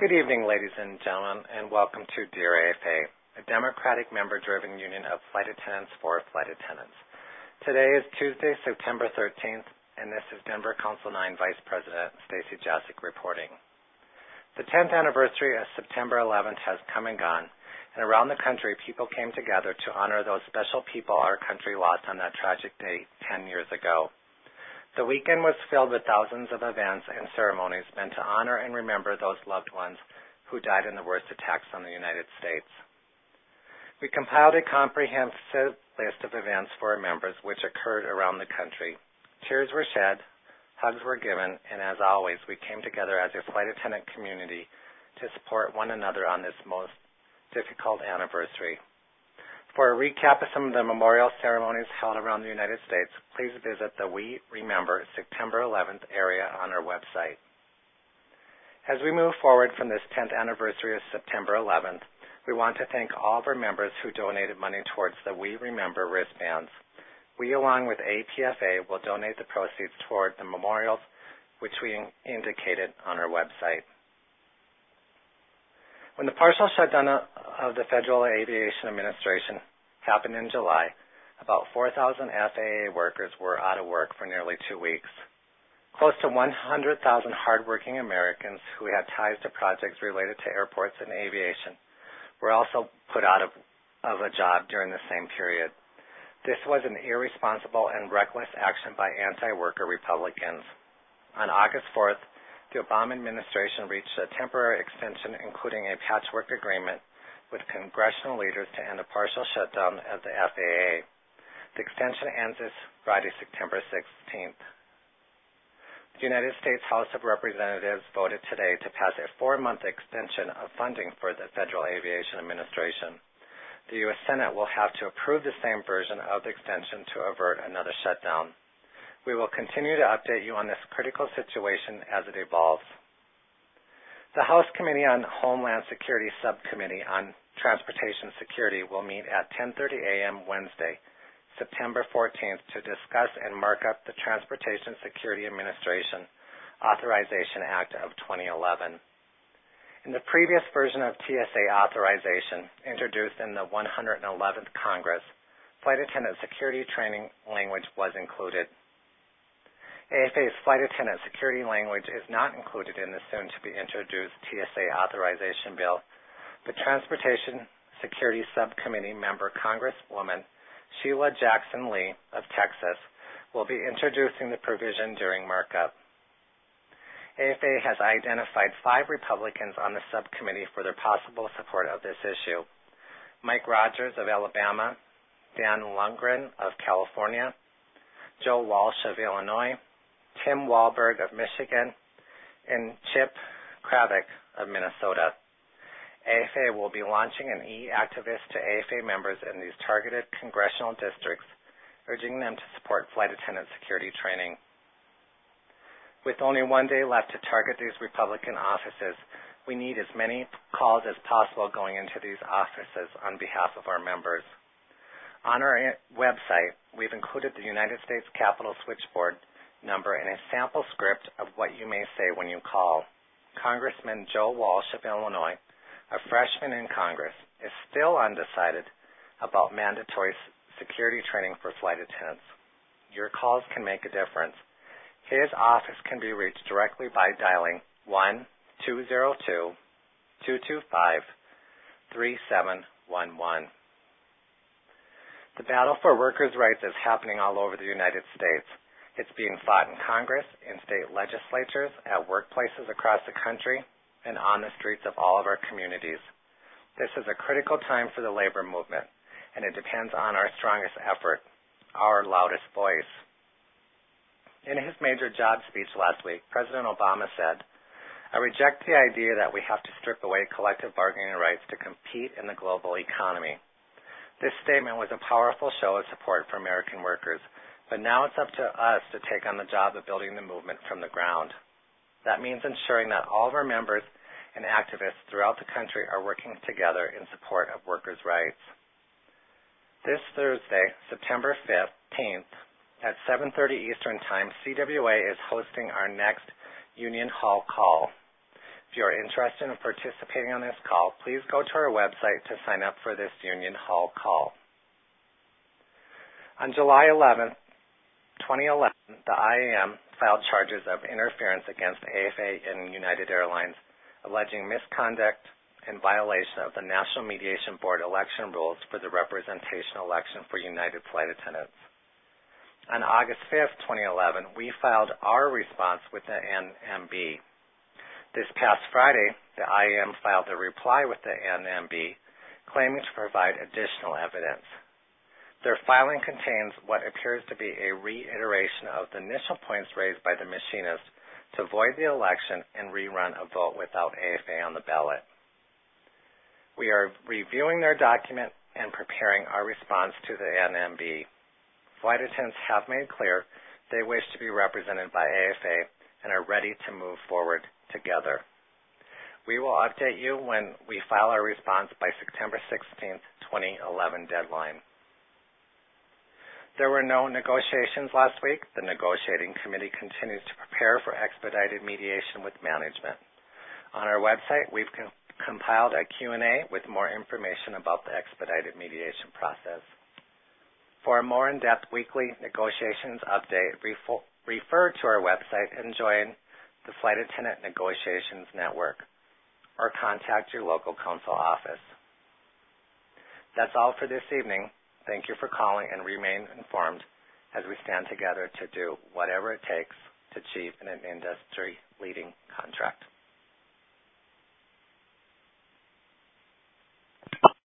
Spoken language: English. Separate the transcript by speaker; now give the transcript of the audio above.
Speaker 1: Good evening, ladies and gentlemen, and welcome to Dear AFA, a Democratic member-driven union of flight attendants for flight attendants. Today is Tuesday, September 13th, and this is Denver Council 9 Vice President Stacy Jasic reporting. The 10th anniversary of September 11th has come and gone, and around the country, people came together to honor those special people our country lost on that tragic day 10 years ago. The weekend was filled with thousands of events and ceremonies meant to honor and remember those loved ones who died in the worst attacks on the United States. We compiled a comprehensive list of events for our members which occurred around the country. Tears were shed, hugs were given, and as always, we came together as a flight attendant community to support one another on this most difficult anniversary. For a recap of some of the memorial ceremonies held around the United States, please visit the We Remember September 11th area on our website. As we move forward from this 10th anniversary of September 11th, we want to thank all of our members who donated money towards the We Remember wristbands. We, along with APFA, will donate the proceeds toward the memorials, which we indicated on our website. When the partial shutdown of the Federal Aviation Administration happened in July, about 4,000 FAA workers were out of work for nearly 2 weeks. Close to 100,000 hardworking Americans who had ties to projects related to airports and aviation were also put out of a job during the same period. This was an irresponsible and reckless action by anti-worker Republicans. On August 4th, the Obama administration reached a temporary extension, including a patchwork agreement with congressional leaders to end a partial shutdown of the FAA. The extension ends this Friday, September 16th. The United States House of Representatives voted today to pass a 4-month extension of funding for the Federal Aviation Administration. The U.S. Senate will have to approve the same version of the extension to avert another shutdown. We will continue to update you on this critical situation as it evolves. The House Committee on Homeland Security Subcommittee on Transportation Security will meet at 10:30 a.m. Wednesday, September 14th, to discuss and mark up the Transportation Security Administration Authorization Act of 2011. In the previous version of TSA authorization, introduced in the 111th Congress, flight attendant security training language was included. AFA's flight attendant security language is not included in the soon-to-be-introduced TSA authorization bill, but Transportation Security Subcommittee member Congresswoman Sheila Jackson Lee of Texas will be introducing the provision during markup. AFA has identified 5 Republicans on the subcommittee for their possible support of this issue: Mike Rogers of Alabama, Dan Lundgren of California, Joe Walsh of Illinois, Tim Walberg of Michigan, and Chip Kravik of Minnesota. AFA will be launching an e-activist to AFA members in these targeted congressional districts, urging them to support flight attendant security training. With only 1 day left to target these Republican offices, we need as many calls as possible going into these offices on behalf of our members. On our website, we've included the United States Capitol switchboard number and a sample script of what you may say when you call. Congressman Joe Walsh of Illinois, a freshman in Congress, is still undecided about mandatory security training for flight attendants. Your calls can make a difference. His office can be reached directly by dialing 1-202-225-3711. The battle for workers' rights is happening all over the United States. It's being fought in Congress, in state legislatures, at workplaces across the country, and on the streets of all of our communities. This is a critical time for the labor movement, and it depends on our strongest effort, our loudest voice. In his major job speech last week, President Obama said, "I reject the idea that we have to strip away collective bargaining rights to compete in the global economy." This statement was a powerful show of support for American workers, but now it's up to us to take on the job of building the movement from the ground. That means ensuring that all of our members and activists throughout the country are working together in support of workers' rights. This Thursday, September 15th, at 7:30 Eastern Time, CWA is hosting our next Union Hall call. If you are interested in participating on this call, please go to our website to sign up for this Union Hall call. On July 11, 2011, the IAM filed charges of interference against AFA and United Airlines, alleging misconduct and violation of the National Mediation Board election rules for the representation election for United flight attendants. On August 5, 2011, we filed our response with the NMB. This past Friday, the IAM filed a reply with the NMB, claiming to provide additional evidence. Their filing contains what appears to be a reiteration of the initial points raised by the machinist to void the election and rerun a vote without AFA on the ballot. We are reviewing their document and preparing our response to the NMB. Flight attendants have made clear they wish to be represented by AFA and are ready to move forward together. We will update you when we file our response by September 16, 2011 deadline. There were no negotiations last week. The negotiating committee continues to prepare for expedited mediation with management. On our website, we've compiled a Q&A with more information about the expedited mediation process. For a more in-depth weekly negotiations update, refer to our website and join the Flight Attendant Negotiations Network, or contact your local council office. That's all for this evening. Thank you for calling and remain informed as we stand together to do whatever it takes to achieve an industry-leading contract.